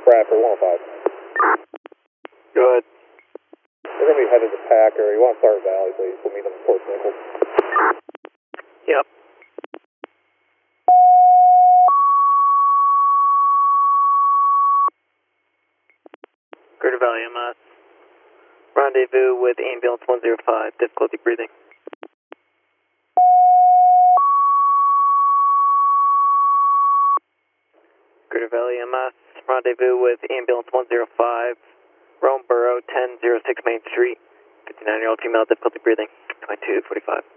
Bradford 105. Go ahead. We're going to be headed to Packer. You want to start Valley, please. We'll meet them at Fort Nichols. Yep. Greater Valley MS. Rendezvous with ambulance 105. Difficulty breathing. Greater Valley MS. Rendezvous with ambulance 105. Rome Borough 1006 Main Street. 59-year-old female, difficulty breathing. 2245.